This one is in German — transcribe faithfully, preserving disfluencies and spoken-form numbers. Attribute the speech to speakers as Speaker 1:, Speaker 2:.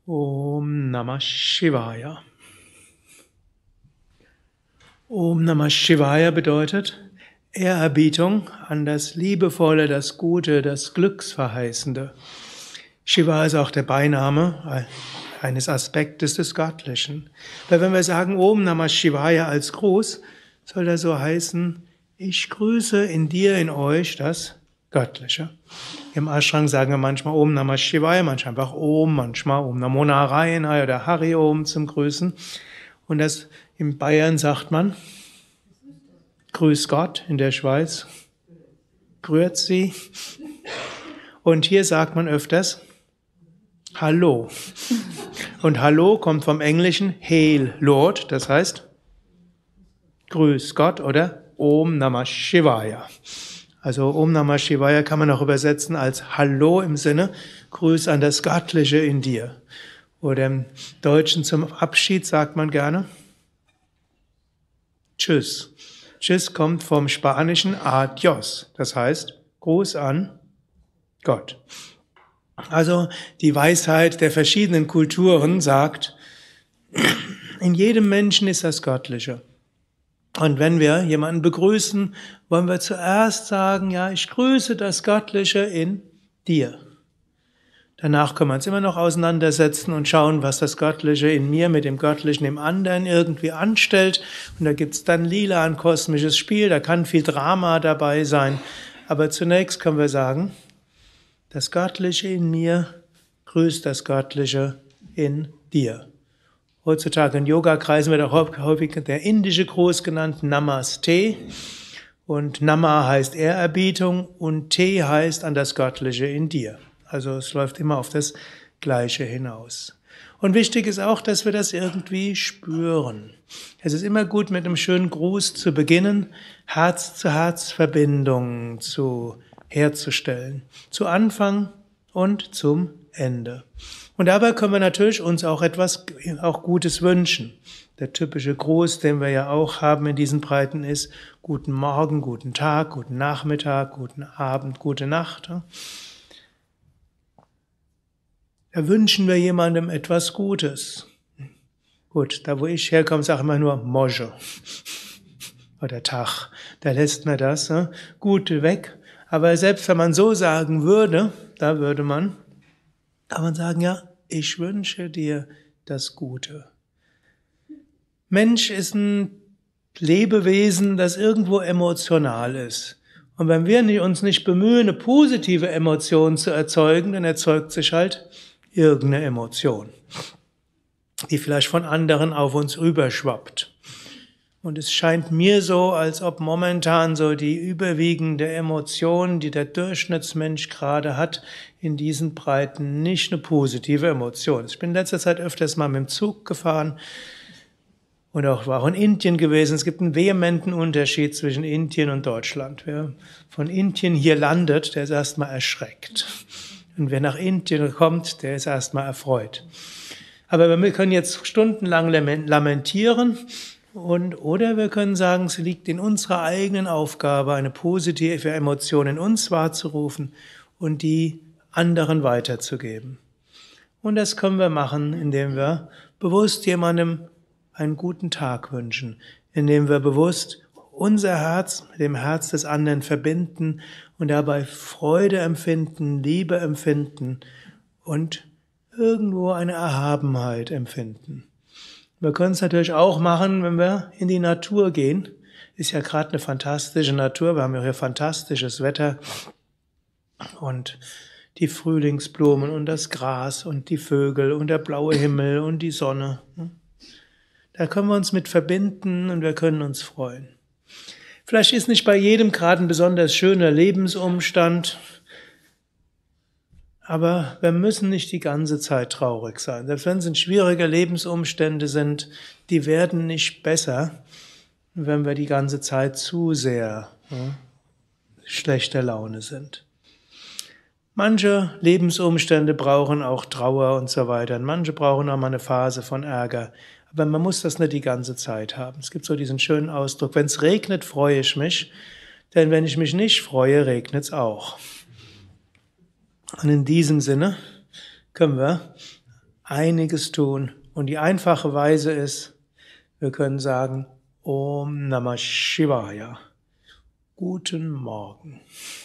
Speaker 1: Om Namah Shivaya. Om Namah Shivaya bedeutet Ehrerbietung an das Liebevolle, das Gute, das Glücksverheißende. Shiva ist auch der Beiname eines Aspektes des Göttlichen. Weil wenn wir sagen Om Namah Shivaya als Gruß, soll das so heißen, ich grüße in dir, in euch das Göttliche. Im Ashram sagen wir manchmal Om Namah Shivaya, manchmal einfach Om, manchmal Om Namo Narayana oder Hari Om zum Grüßen. Und das in Bayern sagt man Grüß Gott, in der Schweiz Grüezi. Und hier sagt man öfters Hallo. Und Hallo kommt vom Englischen Hail Lord, das heißt Grüß Gott oder Om Namah Shivaya. Also Om Namah Shivaya kann man auch übersetzen als Hallo im Sinne Grüß an das Göttliche in dir. Oder im Deutschen zum Abschied sagt man gerne Tschüss. Tschüss kommt vom Spanischen Adios, das heißt Gruß an Gott. Also die Weisheit der verschiedenen Kulturen sagt, in jedem Menschen ist das Göttliche. Und wenn wir jemanden begrüßen, wollen wir zuerst sagen, ja, ich grüße das Göttliche in dir. Danach können wir uns immer noch auseinandersetzen und schauen, was das Göttliche in mir mit dem Göttlichen im anderen irgendwie anstellt. Und da gibt's dann lila, ein kosmisches Spiel, da kann viel Drama dabei sein. Aber zunächst können wir sagen, das Göttliche in mir grüßt das Göttliche in dir. Heutzutage in Yoga-Kreisen wird auch häufig der indische Gruß genannt, Namaste. Und Nama heißt Ehrerbietung und Te heißt an das Göttliche in dir. Also es läuft immer auf das Gleiche hinaus. Und wichtig ist auch, dass wir das irgendwie spüren. Es ist immer gut, mit einem schönen Gruß zu beginnen, Herz-zu-Herz-Verbindung zu herzustellen. Zu Anfang und zum Ende. Und dabei können wir natürlich uns auch etwas, auch Gutes wünschen. Der typische Gruß, den wir ja auch haben in diesen Breiten ist, guten Morgen, guten Tag, guten Nachmittag, guten Abend, gute Nacht. Da wünschen wir jemandem etwas Gutes. Gut, da wo ich herkomme, sage ich immer nur Moje oder Tag. Da lässt man das ne, Gute weg. Aber selbst wenn man so sagen würde, da würde man, kann man sagen, ja, ich wünsche dir das Gute. Mensch ist ein Lebewesen, das irgendwo emotional ist. Und wenn wir uns nicht bemühen, eine positive Emotion zu erzeugen, dann erzeugt sich halt irgendeine Emotion, die vielleicht von anderen auf uns rüberschwappt. Und es scheint mir so, als ob momentan so die überwiegende Emotion, die der Durchschnittsmensch gerade hat, in diesen Breiten nicht eine positive Emotion ist. Ich bin in letzter Zeit öfters mal mit dem Zug gefahren und auch, war auch in Indien gewesen. Es gibt einen vehementen Unterschied zwischen Indien und Deutschland. Wer von Indien hier landet, der ist erstmal erschreckt. Und wer nach Indien kommt, der ist erstmal erfreut. Aber wir können jetzt stundenlang lamentieren, und, oder wir können sagen, es liegt in unserer eigenen Aufgabe, eine positive Emotion in uns wahrzurufen und die anderen weiterzugeben. Und das können wir machen, indem wir bewusst jemandem einen guten Tag wünschen, indem wir bewusst unser Herz mit dem Herz des anderen verbinden und dabei Freude empfinden, Liebe empfinden und irgendwo eine Erhabenheit empfinden. Wir können es natürlich auch machen, wenn wir in die Natur gehen. Ist ja gerade eine fantastische Natur. Wir haben ja hier fantastisches Wetter. Und die Frühlingsblumen und das Gras und die Vögel und der blaue Himmel und die Sonne. Da können wir uns mit verbinden und wir können uns freuen. Vielleicht ist nicht bei jedem gerade ein besonders schöner Lebensumstand, aber wir müssen nicht die ganze Zeit traurig sein. Selbst wenn es ein schwierige Lebensumstände sind, die werden nicht besser, wenn wir die ganze Zeit zu sehr ja, schlechter Laune sind. Manche Lebensumstände brauchen auch Trauer und so weiter. Und manche brauchen auch mal eine Phase von Ärger. Aber man muss das nicht die ganze Zeit haben. Es gibt so diesen schönen Ausdruck, wenn es regnet, freue ich mich. Denn wenn ich mich nicht freue, regnet es auch. Und in diesem Sinne können wir einiges tun. Und die einfache Weise ist, wir können sagen, Om Namah Shivaya. Guten Morgen.